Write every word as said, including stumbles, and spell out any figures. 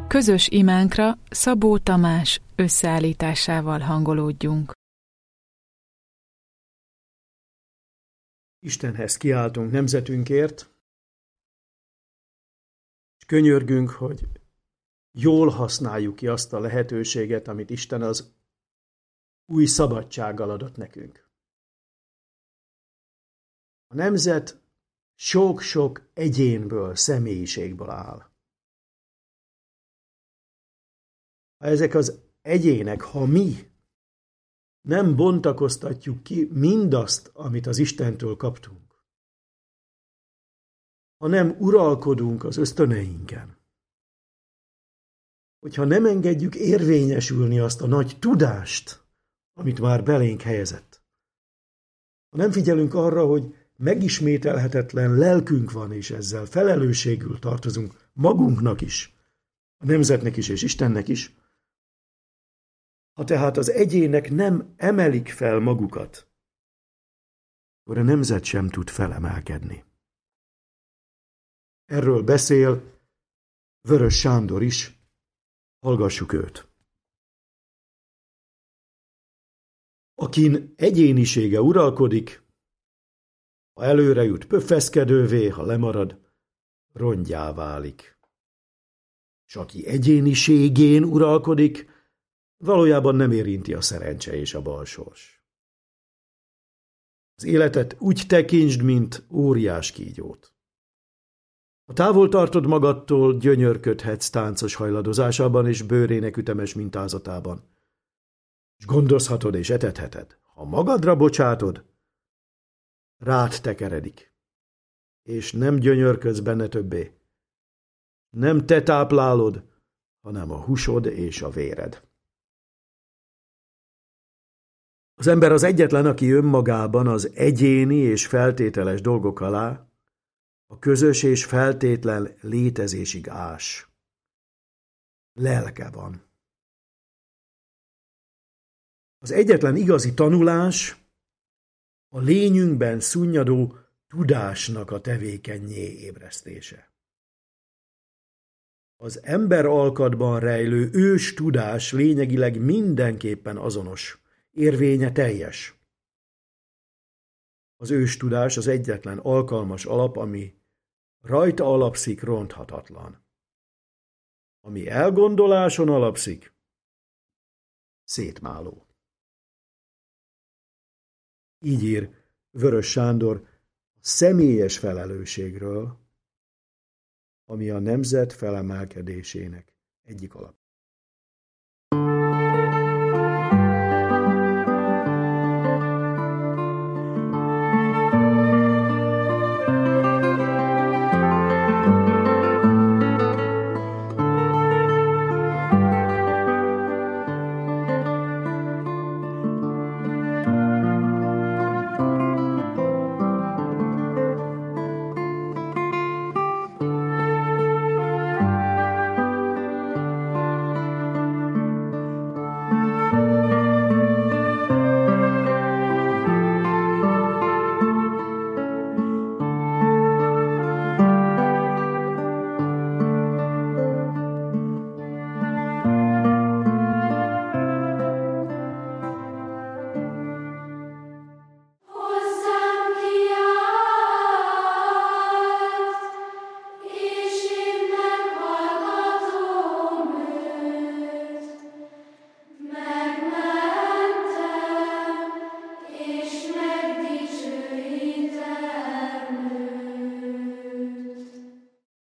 Közös imánkra Szabó Tamás összeállításával hangolódjunk. Istenhez kiáltunk nemzetünkért, és könyörgünk, hogy jól használjuk ki azt a lehetőséget, amit Isten az új szabadsággal adott nekünk. A nemzet sok-sok egyénből, személyiségből áll. Ha ezek az egyének, ha mi nem bontakoztatjuk ki mindazt, amit az Istentől kaptunk, ha nem uralkodunk az ösztöneinken, hogyha nem engedjük érvényesülni azt a nagy tudást, amit már belénk helyezett, ha nem figyelünk arra, hogy megismételhetetlen lelkünk van, és ezzel felelősségül tartozunk magunknak is, a nemzetnek is és Istennek is, ha tehát az egyének nem emelik fel magukat, akkor a nemzet sem tud felemelkedni. Erről beszél Vörös Sándor is, hallgassuk őt. Akin egyénisége uralkodik, ha előre jut, pöffeszkedővé, ha lemarad, rongyá válik. S aki egyéniségén uralkodik, valójában nem érinti a szerencse és a balsors. Az életet úgy tekintsd, mint óriás kígyót. Ha távol tartod magadtól, gyönyörködhetsz táncos hajladozásában és bőrének ütemes mintázatában. És gondozhatod és etetheted. Ha magadra bocsátod, rád tekeredik. És nem gyönyörködsz benne többé. Nem te táplálod, hanem a húsod és a véred. Az ember az egyetlen, aki önmagában az egyéni és feltételes dolgok alá a közös és feltétlen létezésig ás. Lelke van. Az egyetlen igazi tanulás a lényünkben szunnyadó tudásnak a tevékennyé ébresztése. Az ember alkatban rejlő ős tudás lényegileg mindenképpen azonos, érvénye teljes. Az ős tudás az egyetlen alkalmas alap, ami rajta alapszik, ronthatatlan. Ami elgondoláson alapszik, szétmáló. Így ír Vörös Sándor a személyes felelősségről, ami a nemzet felemelkedésének egyik alapja.